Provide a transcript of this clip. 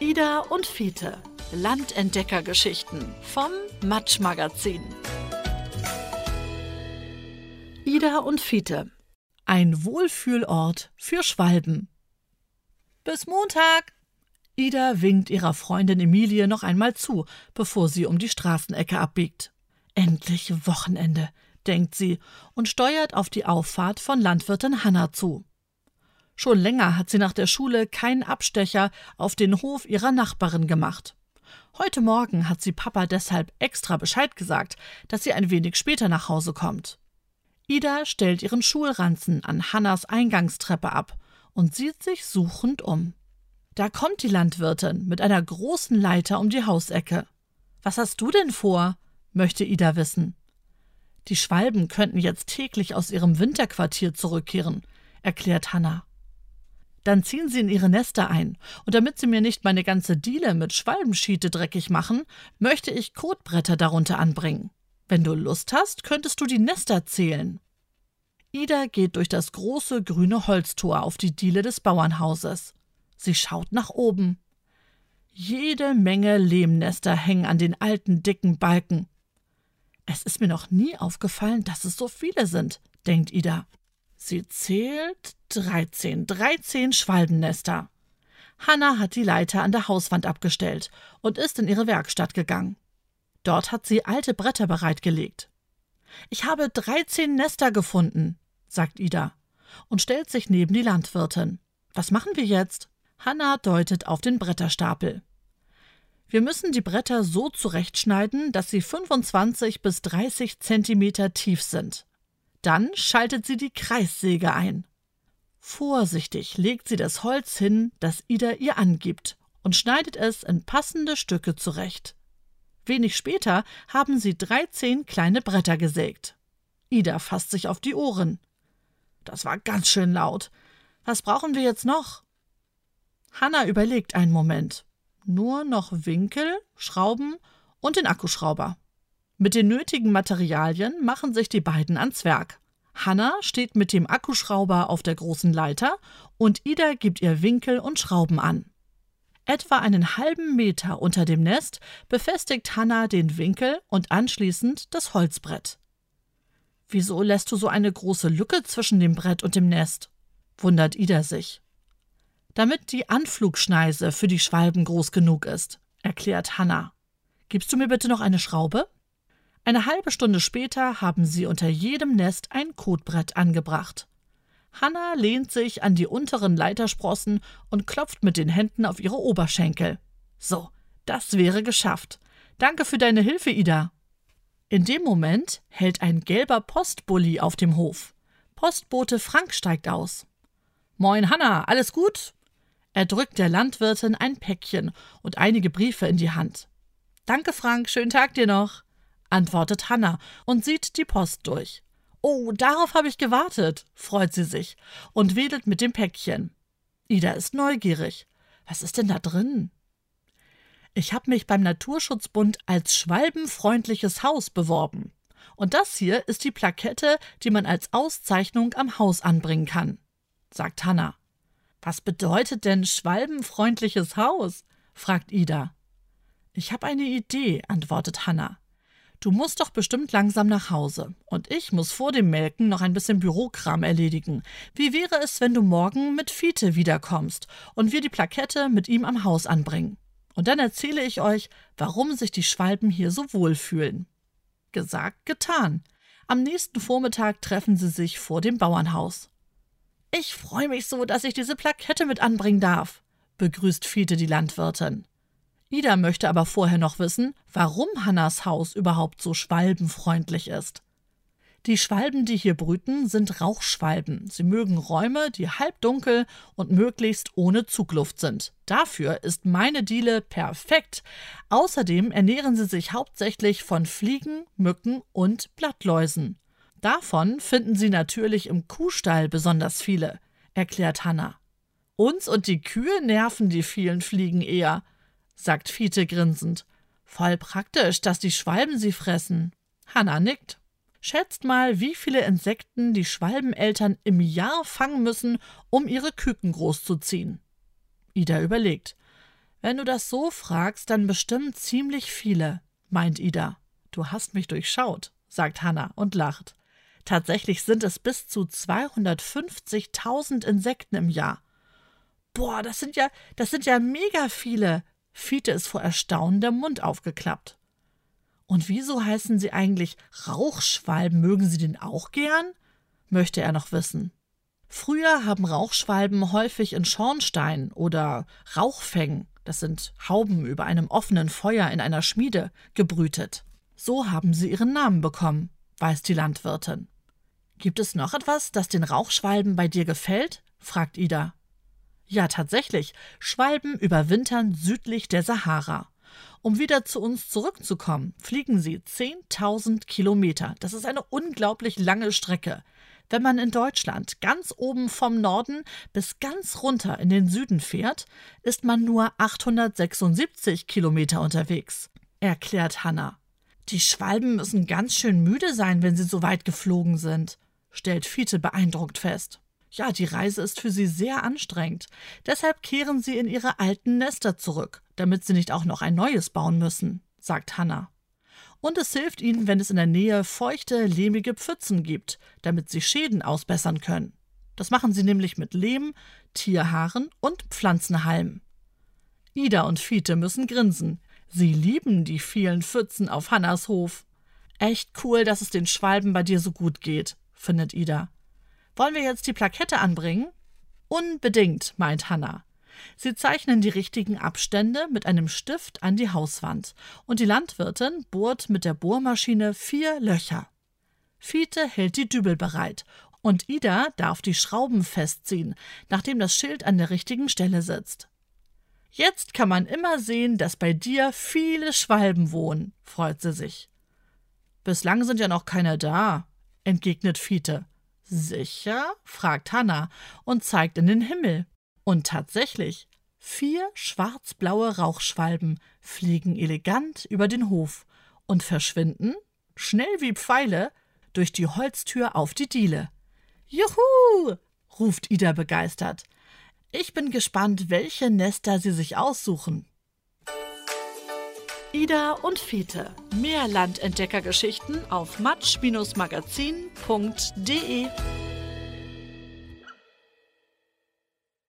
Ida und Fiete, Landentdeckergeschichten vom Matsch-Magazin. Ida und Fiete, ein Wohlfühlort für Schwalben. Bis Montag! Ida winkt ihrer Freundin Emilie noch einmal zu, bevor sie um die Straßenecke abbiegt. Endlich Wochenende, denkt sie und steuert auf die Auffahrt von Landwirtin Hanna zu. Schon länger hat sie nach der Schule keinen Abstecher auf den Hof ihrer Nachbarin gemacht. Heute Morgen hat sie Papa deshalb extra Bescheid gesagt, dass sie ein wenig später nach Hause kommt. Ida stellt ihren Schulranzen an Hannas Eingangstreppe ab und sieht sich suchend um. Da kommt die Landwirtin mit einer großen Leiter um die Hausecke. »Was hast du denn vor?« möchte Ida wissen. »Die Schwalben könnten jetzt täglich aus ihrem Winterquartier zurückkehren«, erklärt Hanna. »Dann ziehen sie in ihre Nester ein, und damit sie mir nicht meine ganze Diele mit Schwalbenschiete dreckig machen, möchte ich Kotbretter darunter anbringen. Wenn du Lust hast, könntest du die Nester zählen.« Ida geht durch das große grüne Holztor auf die Diele des Bauernhauses. Sie schaut nach oben. Jede Menge Lehmnester hängen an den alten, dicken Balken. »Es ist mir noch nie aufgefallen, dass es so viele sind«, denkt Ida. Sie zählt 13 Schwalbennester. Hanna hat die Leiter an der Hauswand abgestellt und ist in ihre Werkstatt gegangen. Dort hat sie alte Bretter bereitgelegt. »Ich habe 13 Nester gefunden«, sagt Ida und stellt sich neben die Landwirtin. »Was machen wir jetzt?« Hanna deutet auf den Bretterstapel. »Wir müssen die Bretter so zurechtschneiden, dass sie 25 bis 30 Zentimeter tief sind. Dann schaltet sie die Kreissäge ein. Vorsichtig legt sie das Holz hin, das Ida ihr angibt, und schneidet es in passende Stücke zurecht. Wenig später haben sie 13 kleine Bretter gesägt. Ida fasst sich auf die Ohren. »Das war ganz schön laut. Was brauchen wir jetzt noch?« Hanna überlegt einen Moment. Nur noch Winkel, Schrauben und den Akkuschrauber. Mit den nötigen Materialien machen sich die beiden ans Werk. Hanna steht mit dem Akkuschrauber auf der großen Leiter und Ida gibt ihr Winkel und Schrauben an. Etwa einen halben Meter unter dem Nest befestigt Hanna den Winkel und anschließend das Holzbrett. »Wieso lässt du so eine große Lücke zwischen dem Brett und dem Nest?« wundert Ida sich. »Damit die Anflugschneise für die Schwalben groß genug ist«, erklärt Hanna. »Gibst du mir bitte noch eine Schraube?« Eine halbe Stunde später haben sie unter jedem Nest ein Kotbrett angebracht. Hanna lehnt sich an die unteren Leitersprossen und klopft mit den Händen auf ihre Oberschenkel. »So, das wäre geschafft. Danke für deine Hilfe, Ida.« In dem Moment hält ein gelber Postbully auf dem Hof. Postbote Frank steigt aus. »Moin, Hanna, alles gut?« Er drückt der Landwirtin ein Päckchen und einige Briefe in die Hand. »Danke, Frank, schönen Tag dir noch«, antwortet Hanna und sieht die Post durch. »Oh, darauf habe ich gewartet«, freut sie sich und wedelt mit dem Päckchen. Ida ist neugierig. »Was ist denn da drin?« »Ich habe mich beim Naturschutzbund als schwalbenfreundliches Haus beworben. Und das hier ist die Plakette, die man als Auszeichnung am Haus anbringen kann«, sagt Hanna. »Was bedeutet denn schwalbenfreundliches Haus?«, fragt Ida. »Ich habe eine Idee«, antwortet Hanna. »Du musst doch bestimmt langsam nach Hause und ich muss vor dem Melken noch ein bisschen Bürokram erledigen. Wie wäre es, wenn du morgen mit Fiete wiederkommst und wir die Plakette mit ihm am Haus anbringen? Und dann erzähle ich euch, warum sich die Schwalben hier so wohlfühlen.« Gesagt, getan. Am nächsten Vormittag treffen sie sich vor dem Bauernhaus. »Ich freue mich so, dass ich diese Plakette mit anbringen darf«, begrüßt Fiete die Landwirtin. Ida möchte aber vorher noch wissen, warum Hannas Haus überhaupt so schwalbenfreundlich ist. Die Schwalben, die hier brüten, sind Rauchschwalben. Sie mögen Räume, die halbdunkel und möglichst ohne Zugluft sind. Dafür ist meine Diele perfekt. Außerdem ernähren sie sich hauptsächlich von Fliegen, Mücken und Blattläusen. Davon finden sie natürlich im Kuhstall besonders viele, erklärt Hanna. »Uns und die Kühe nerven die vielen Fliegen eher«, sagt Fiete grinsend. »Voll praktisch, dass die Schwalben sie fressen.« Hanna nickt. Schätzt mal, wie viele Insekten die Schwalbeneltern im Jahr fangen müssen, um ihre Küken großzuziehen. Ida überlegt. Wenn du das so fragst, dann bestimmt ziemlich viele, meint Ida. Du hast mich durchschaut, sagt Hannah und lacht. Tatsächlich sind es bis zu 250.000 Insekten im Jahr. Boah, das sind ja mega viele. Fiete ist vor Erstaunen der Mund aufgeklappt. Und wieso heißen sie eigentlich Rauchschwalben? Mögen sie den auch gern? Möchte er noch wissen. Früher haben Rauchschwalben häufig in Schornsteinen oder Rauchfängen, das sind Hauben über einem offenen Feuer in einer Schmiede, gebrütet. So haben sie ihren Namen bekommen, weiß die Landwirtin. Gibt es noch etwas, das den Rauchschwalben bei dir gefällt? Fragt Ida. Ja, tatsächlich. Schwalben überwintern südlich der Sahara. Um wieder zu uns zurückzukommen, fliegen sie 10.000 Kilometer. Das ist eine unglaublich lange Strecke. Wenn man in Deutschland ganz oben vom Norden bis ganz runter in den Süden fährt, ist man nur 876 Kilometer unterwegs, erklärt Hannah. Die Schwalben müssen ganz schön müde sein, wenn sie so weit geflogen sind, stellt Fiete beeindruckt fest. Ja, die Reise ist für sie sehr anstrengend. Deshalb kehren sie in ihre alten Nester zurück, damit sie nicht auch noch ein neues bauen müssen, sagt Hannah. Und es hilft ihnen, wenn es in der Nähe feuchte, lehmige Pfützen gibt, damit sie Schäden ausbessern können. Das machen sie nämlich mit Lehm, Tierhaaren und Pflanzenhalm. Ida und Fiete müssen grinsen. Sie lieben die vielen Pfützen auf Hannahs Hof. Echt cool, dass es den Schwalben bei dir so gut geht, findet Ida. Wollen wir jetzt die Plakette anbringen? Unbedingt, meint Hannah. Sie zeichnen die richtigen Abstände mit einem Stift an die Hauswand und die Landwirtin bohrt mit der Bohrmaschine 4 Löcher. Fiete hält die Dübel bereit und Ida darf die Schrauben festziehen, nachdem das Schild an der richtigen Stelle sitzt. Jetzt kann man immer sehen, dass bei dir viele Schwalben wohnen, freut sie sich. Bislang sind ja noch keine da, entgegnet Fiete. Sicher? Fragt Hannah und zeigt in den Himmel. Und tatsächlich, 4 schwarz-blaue Rauchschwalben fliegen elegant über den Hof und verschwinden, schnell wie Pfeile, durch die Holztür auf die Diele. Juhu! Ruft Ida begeistert. Ich bin gespannt, welche Nester sie sich aussuchen. Ida und Fiete. Mehr Landentdeckergeschichten auf matsch-magazin.de